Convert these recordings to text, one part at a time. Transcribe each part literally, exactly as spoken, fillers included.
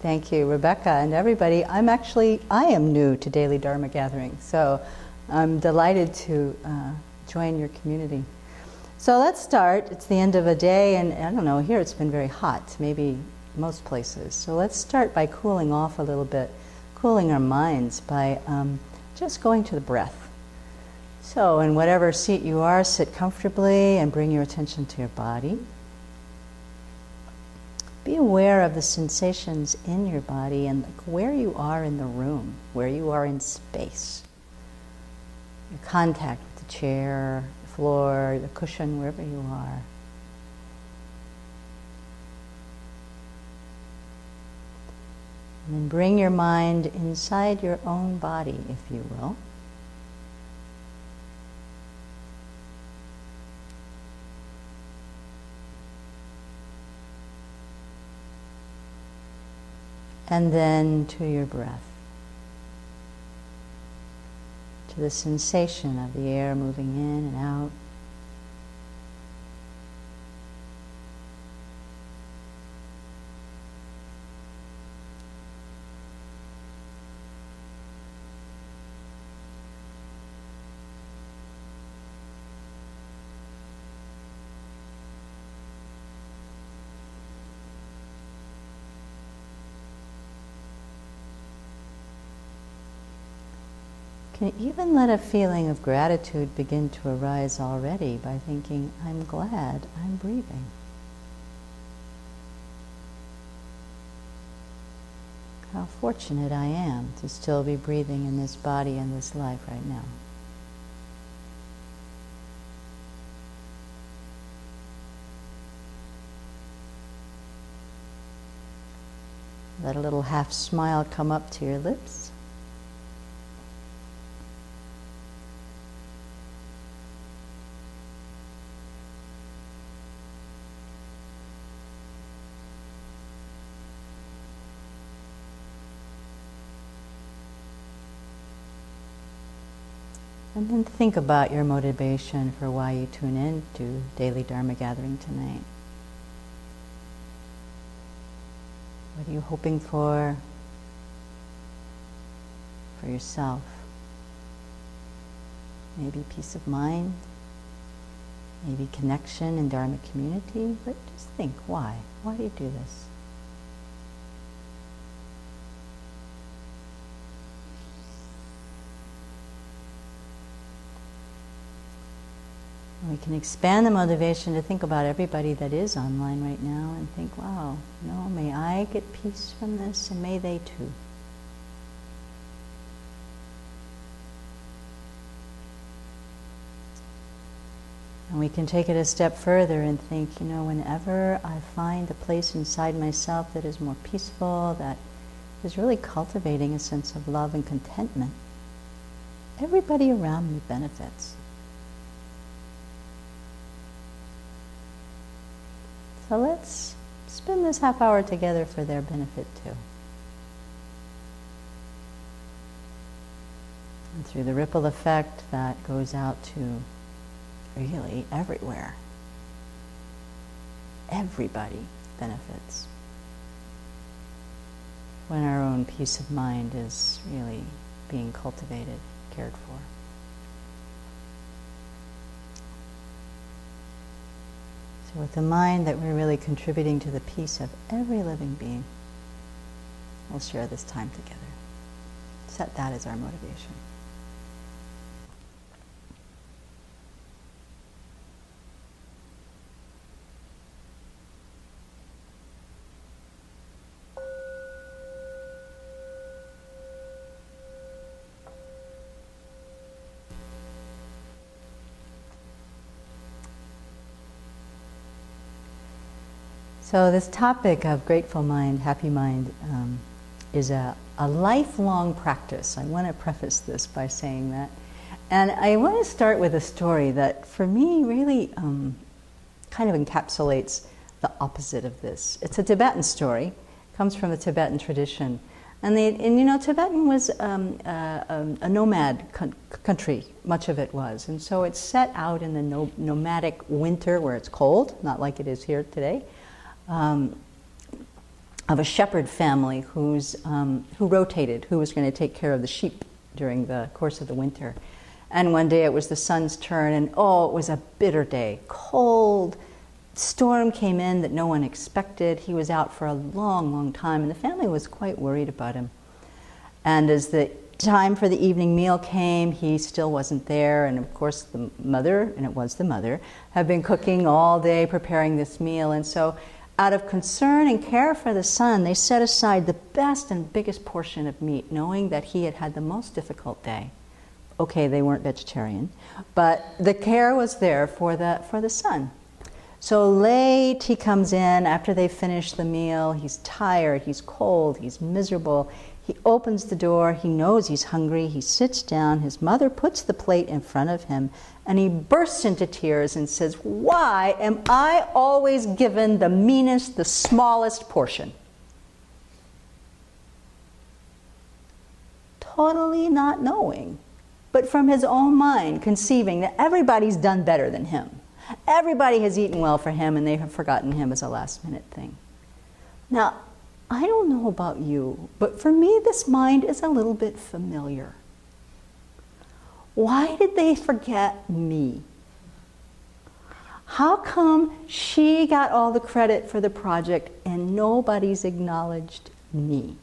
Thank you, Rebecca, and everybody. I'm actually, I am new to Daily Dharma Gathering, so I'm delighted to uh, join your community. So let's start. It's the end of a day, and I don't know, here it's been very hot, maybe most places. So let's start by cooling off a little bit, cooling our minds by um, just going to the breath. So in whatever seat you are, sit comfortably and bring your attention to your body. Be aware of the sensations in your body and where you are in the room, where you are in space. Your contact with the chair, the floor, the cushion, wherever you are. And then bring your mind inside your own body, if you will. And then to your breath, to the sensation of the air moving in and out. Can even let a feeling of gratitude begin to arise already by thinking, I'm glad I'm breathing. How fortunate I am to still be breathing in this body and this life right now. Let a little half smile come up to your lips. And then think about your motivation for why you tune in to Daily Dharma Gathering tonight. What are you hoping for for yourself? Maybe peace of mind, maybe connection in Dharma community, but just think, why? Why do you do this? We can expand the motivation to think about everybody that is online right now and think, wow, you know, may I get peace from this and may they too. And we can take it a step further and think, you know, whenever I find a place inside myself that is more peaceful, that is really cultivating a sense of love and contentment, everybody around me benefits. So let's spend this half hour together for their benefit too. And through the ripple effect that goes out to really everywhere. Everybody benefits when our own peace of mind is really being cultivated, cared for. With the mind that we're really contributing to the peace of every living being, we'll share this time together. Set that as our motivation. So this topic of grateful mind, happy mind, um, is a, a lifelong practice. I want to preface this by saying that. And I want to start with a story that for me really um, kind of encapsulates the opposite of this. It's a Tibetan story, it comes from the Tibetan tradition. And, they, and you know, Tibetan was um, uh, um, a nomad con- country, much of it was. And so it's set out in the no- nomadic winter where it's cold, not like it is here today. Um, of a shepherd family who's, um, who rotated, who was going to take care of the sheep during the course of the winter. And one day it was the son's turn, and oh, it was a bitter day. Cold, storm came in that no one expected. He was out for a long, long time, and the family was quite worried about him. And as the time for the evening meal came, he still wasn't there, and of course the mother, and it was the mother, had been cooking all day, preparing this meal, and so out of concern and care for the son, they set aside the best and biggest portion of meat, knowing that he had had the most difficult day. Okay, they weren't vegetarian, but the care was there for the, for the son. So late he comes in after they finish the meal. He's tired, he's cold, he's miserable. He opens the door, he knows he's hungry, he sits down, his mother puts the plate in front of him, and he bursts into tears and says, "Why am I always given the meanest, the smallest portion?" Totally not knowing, but from his own mind conceiving that everybody's done better than him. Everybody has eaten well for him, and they have forgotten him as a last-minute thing. Now, I don't know about you, but for me, this mind is a little bit familiar. Why did they forget me? How come she got all the credit for the project and nobody's acknowledged me?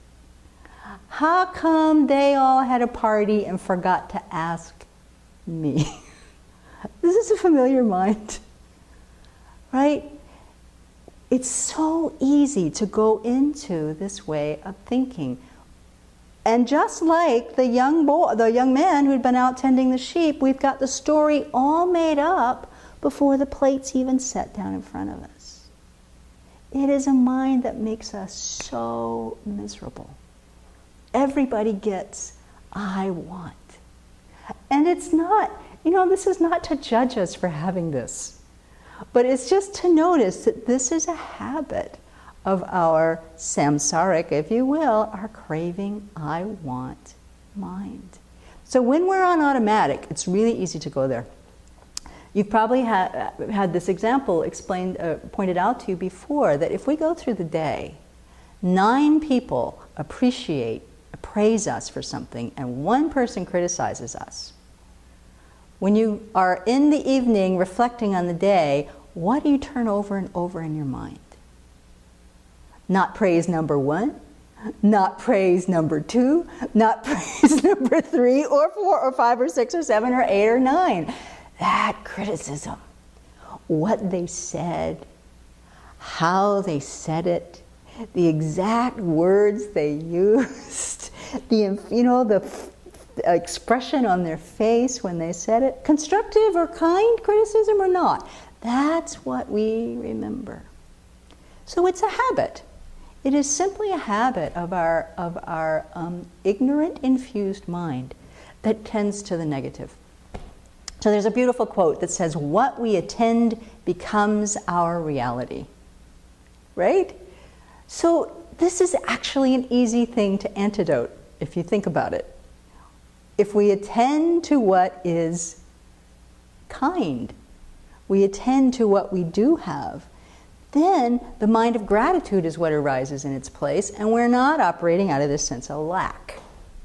How come they all had a party and forgot to ask me? This is a familiar mind, right? It's so easy to go into this way of thinking. And just like the young boy, the young man who'd been out tending the sheep, we've got the story all made up before the plate's even set down in front of us. It is a mind that makes us so miserable. Everybody gets, I want. And it's not, you know, this is not to judge us for having this, but it's just to notice that this is a habit of our samsaric, if you will, our craving, I want mind. So when we're on automatic, it's really easy to go there. You've probably ha- had this example explained, uh, pointed out to you before, that if we go through the day, nine people appreciate, praise us for something, and one person criticizes us. When you are in the evening reflecting on the day, what do you turn over and over in your mind? Not praise number one, not praise number two, not praise number three or four or five or six or seven or eight or nine. That criticism, what they said, how they said it, the exact words they used, the, you know, the expression on their face when they said it, constructive or kind criticism or not, that's what we remember. So it's a habit. It is simply a habit of our, of our um, ignorant, infused mind that tends to the negative. So there's a beautiful quote that says, "What we attend becomes our reality." Right? So this is actually an easy thing to antidote, if you think about it. If we attend to what is kind, we attend to what we do have, then the mind of gratitude is what arises in its place, and we're not operating out of this sense of lack.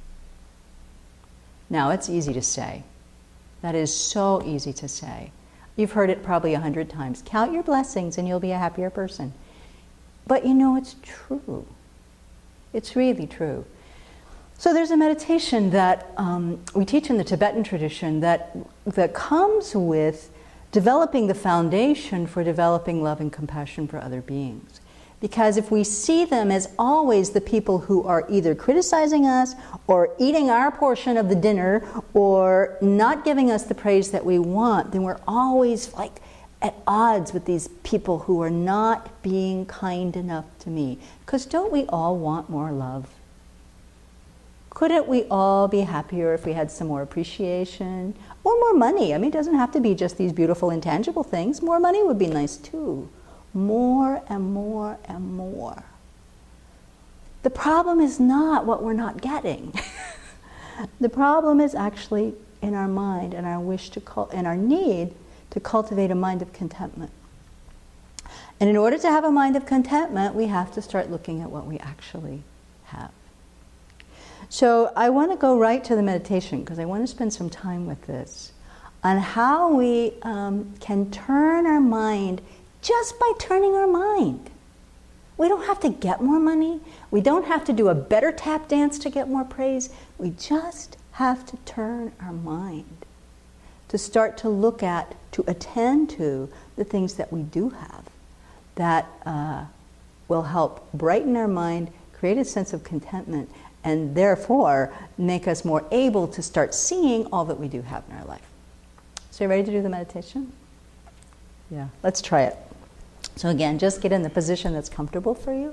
Now, it's easy to say. That is so easy to say. You've heard it probably a hundred times. Count your blessings and you'll be a happier person. But you know, it's true. It's really true. So there's a meditation that um, we teach in the Tibetan tradition that, that comes with developing the foundation for developing love and compassion for other beings. Because if we see them as always the people who are either criticizing us or eating our portion of the dinner or not giving us the praise that we want, then we're always like at odds with these people who are not being kind enough to me. Because don't we all want more love? Couldn't we all be happier if we had some more appreciation? Or more money? I mean, it doesn't have to be just these beautiful intangible things. More money would be nice too. More and more and more. The problem is not what we're not getting. The problem is actually in our mind and our wish to cul- and our need to cultivate a mind of contentment. And in order to have a mind of contentment, we have to start looking at what we actually have. So I want to go right to the meditation because I want to spend some time with this on how we um, can turn our mind just by turning our mind. We don't have to get more money. We don't have to do a better tap dance to get more praise. We just have to turn our mind to start to look at, to attend to the things that we do have that uh, will help brighten our mind, create a sense of contentment, and therefore make us more able to start seeing all that we do have in our life. So you ready to do the meditation? Yeah, let's try it. So again, just get in the position that's comfortable for you.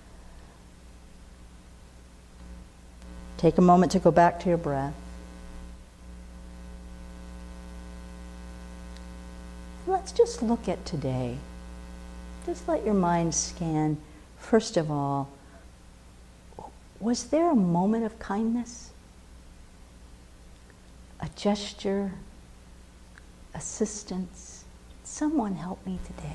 Take a moment to go back to your breath. Let's just look at today. Just let your mind scan, first of all, was there a moment of kindness? A gesture? Assistance? Someone help me today.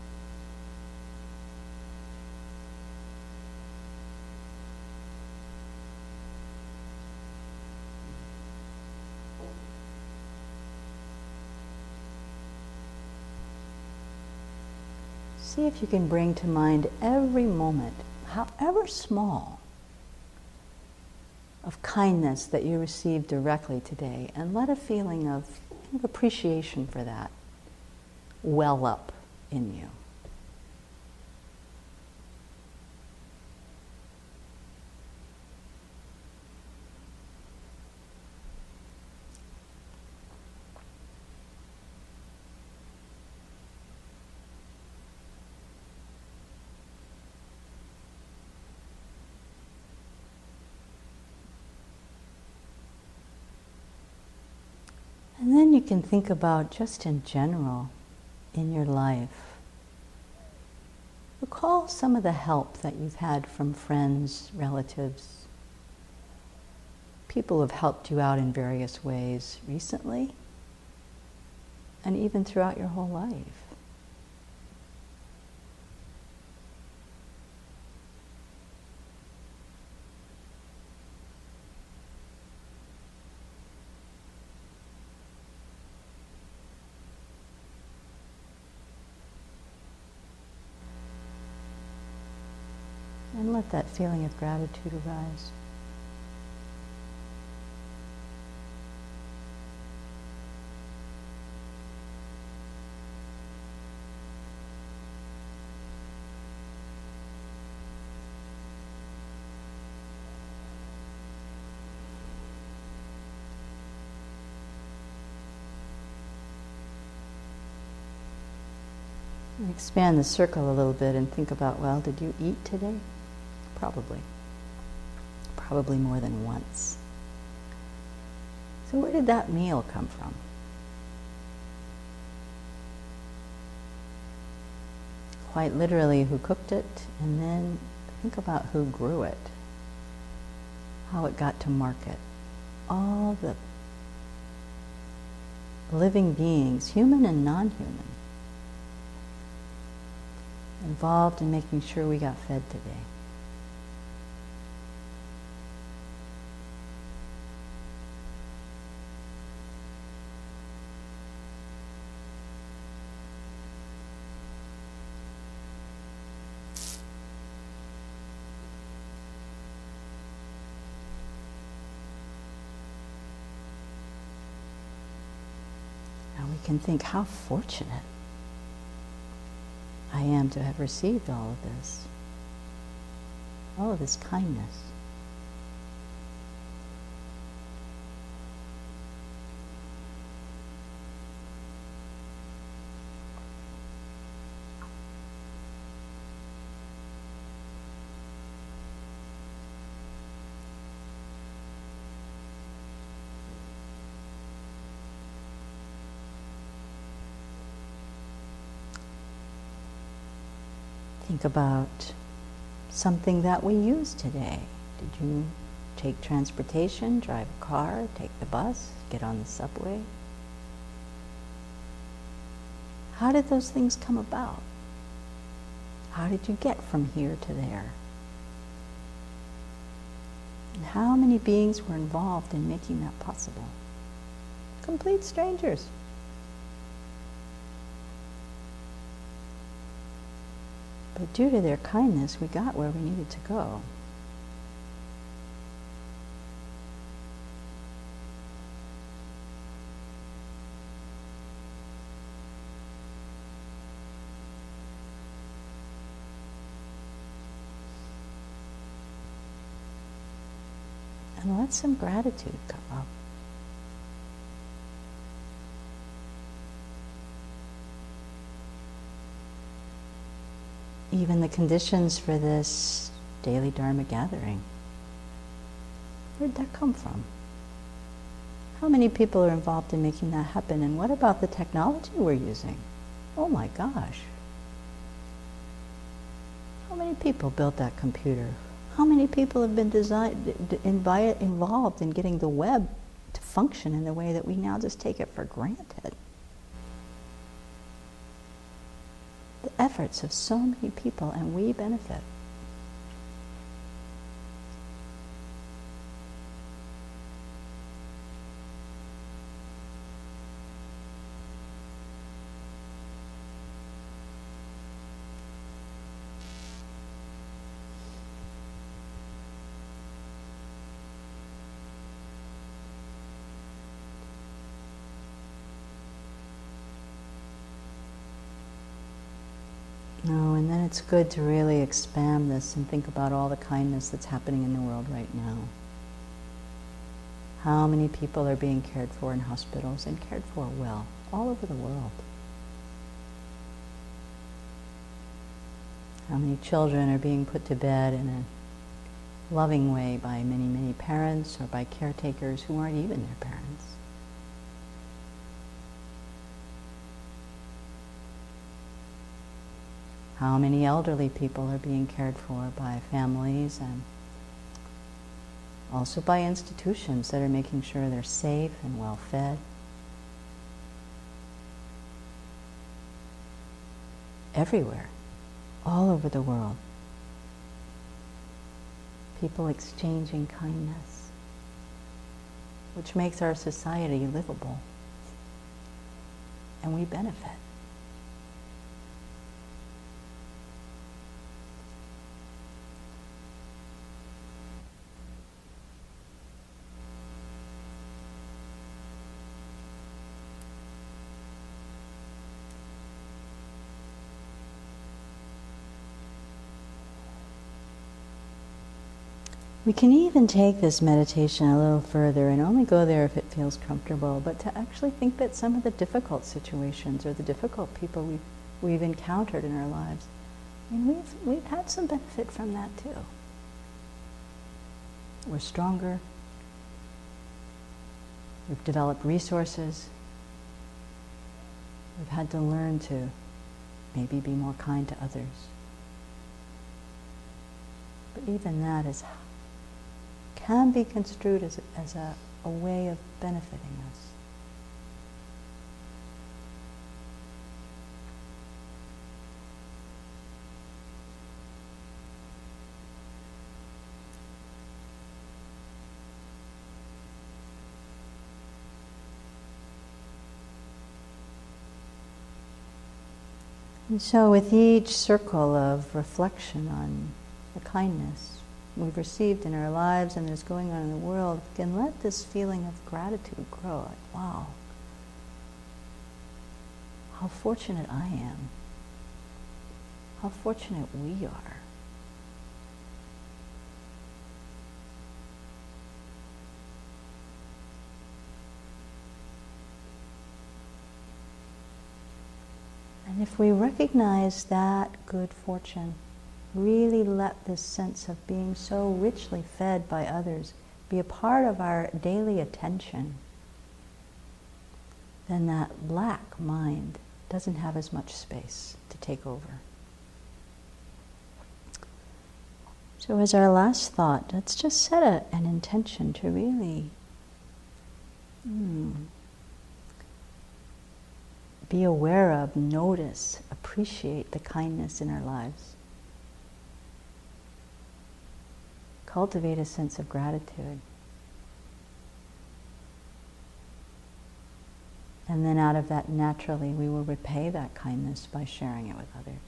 See if you can bring to mind every moment, however small, of kindness that you received directly today, and let a feeling of, of appreciation for that well up in you. And then you can think about, just in general, in your life. Recall some of the help that you've had from friends, relatives, people who have helped you out in various ways recently, and even throughout your whole life. And let that feeling of gratitude arise. And expand the circle a little bit and think about, well, did you eat today? Probably. Probably more than once. So where did that meal come from? Quite literally, who cooked it, and then think about who grew it, how it got to market. All the living beings, human and non-human, involved in making sure we got fed today. We can think how fortunate I am to have received all of this, all of this kindness. Think about something that we use today. Did you take transportation, drive a car, take the bus, get on the subway? How did those things come about? How did you get from here to there? And how many beings were involved in making that possible? Complete strangers. But due to their kindness, we got where we needed to go. And let some gratitude come up. Even the conditions for this daily Dharma gathering. Where'd that come from? How many people are involved in making that happen? And what about the technology we're using? Oh my gosh. How many people built that computer? How many people have been designed, invi- involved in getting the web to function in the way that we now just take it for granted? The efforts of so many people, and we benefit. No, and then it's good to really expand this and think about all the kindness that's happening in the world right now. How many people are being cared for in hospitals and cared for well, all over the world? How many children are being put to bed in a loving way by many, many parents or by caretakers who aren't even their parents? How many elderly people are being cared for by families and also by institutions that are making sure they're safe and well fed? Everywhere, all over the world, people exchanging kindness, which makes our society livable, and we benefit. We can even take this meditation a little further and only go there if it feels comfortable, but to actually think that some of the difficult situations or the difficult people we've, we've encountered in our lives, I mean, we've, we've had some benefit from that too. We're stronger. We've developed resources. We've had to learn to maybe be more kind to others. But even that is can be construed as a, as a, a way of benefiting us. And so with each circle of reflection on the kindness we've received in our lives and that's going on in the world, we can let this feeling of gratitude grow. Like, wow, how fortunate I am. How fortunate we are. And if we recognize that good fortune, really let this sense of being so richly fed by others be a part of our daily attention, then that lack mind doesn't have as much space to take over. So as our last thought, let's just set a, an intention to really hmm, be aware of, notice, appreciate the kindness in our lives. cultivate a sense of gratitude. And then out of that, naturally, we will repay that kindness by sharing it with others.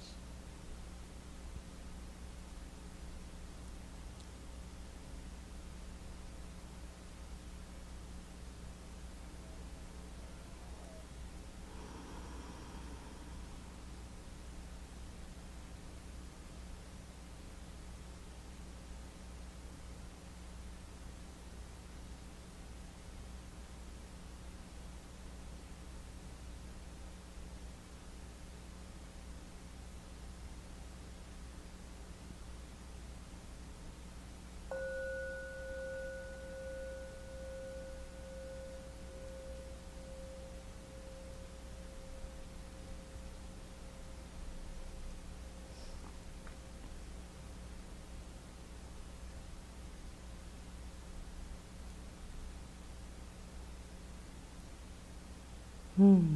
Hmm.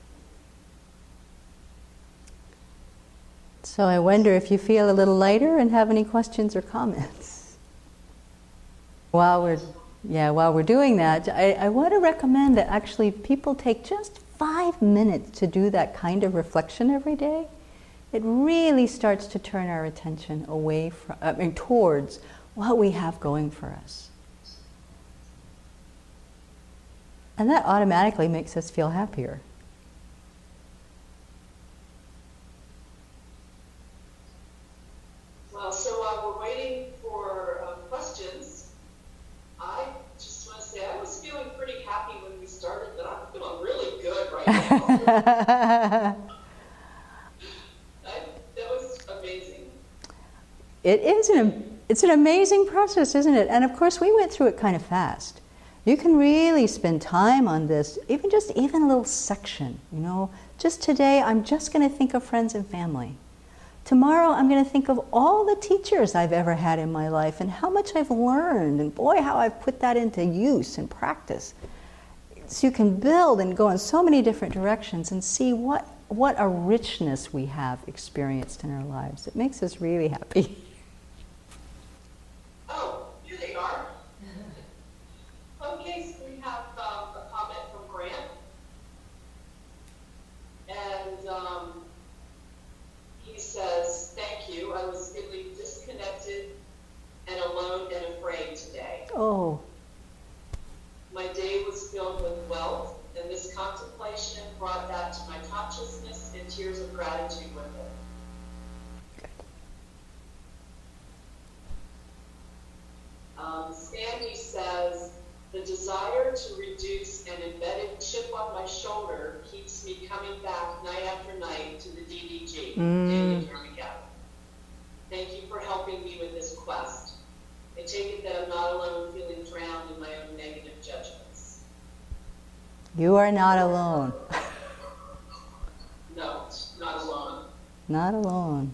So I wonder if you feel a little lighter and have any questions or comments. While we're, yeah, while we're doing that, I, I want to recommend that actually people take just five minutes to do that kind of reflection every day. It really starts to turn our attention away from, I mean, towards what we have going for us. And that automatically makes us feel happier. Well, so while we're waiting for uh, questions, I just want to say I was feeling pretty happy when we started, but I'm feeling really good right now. I, that was amazing. It is an, it's an amazing process, isn't it? And of course, we went through it kind of fast. You can really spend time on this, even just even a little section, you know. Just today, I'm just going to think of friends and family. Tomorrow, I'm going to think of all the teachers I've ever had in my life and how much I've learned, and boy, how I've put that into use and practice. So you can build and go in so many different directions and see what, what a richness we have experienced in our lives. It makes us really happy. Oh, here they are. Okay, so we have um, a comment from Grant. And um, he says, thank you. I was feeling disconnected and alone and afraid today. Oh. My day was filled with wealth, and this contemplation brought that to my consciousness and tears of gratitude with it. Um, Sandy says, the desire to reduce an embedded chip on my shoulder keeps me coming back night after night to the D D G, Mm. Daily Dharma Gap. Thank you for helping me with this quest. I take it that I'm not alone feeling drowned in my own negative judgments. You are not alone. No, not alone. Not alone.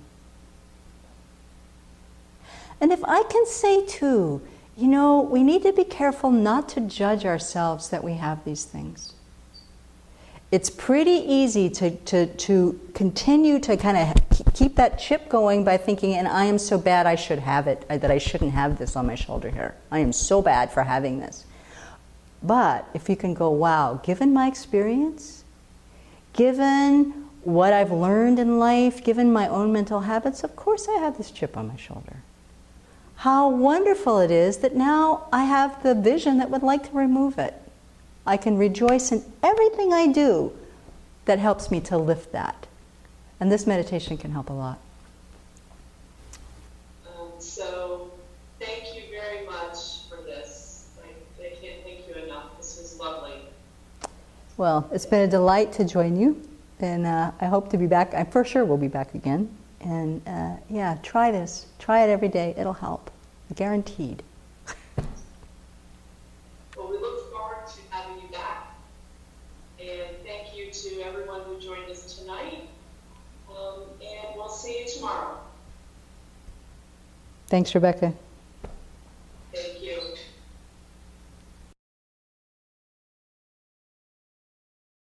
And if I can say too, you know, we need to be careful not to judge ourselves that we have these things. It's pretty easy to, to, to continue to kind of keep that chip going by thinking, and I am so bad I should have it, that I shouldn't have this on my shoulder here. I am so bad for having this. But if you can go, wow, given my experience, given what I've learned in life, given my own mental habits, of course I have this chip on my shoulder. How wonderful it is that now I have the vision that would like to remove it. I can rejoice in everything I do that helps me to lift that. And this meditation can help a lot. Um, so thank you very much for this. I, I can't thank you enough. This was lovely. Well, it's been a delight to join you. And uh, I hope to be back. I for sure will be back again. And uh, yeah, try this. Try it every day. It'll help. Guaranteed. Well, we look forward to having you back. And thank you to everyone who joined us tonight. Um, and we'll see you tomorrow. Thanks, Rebecca.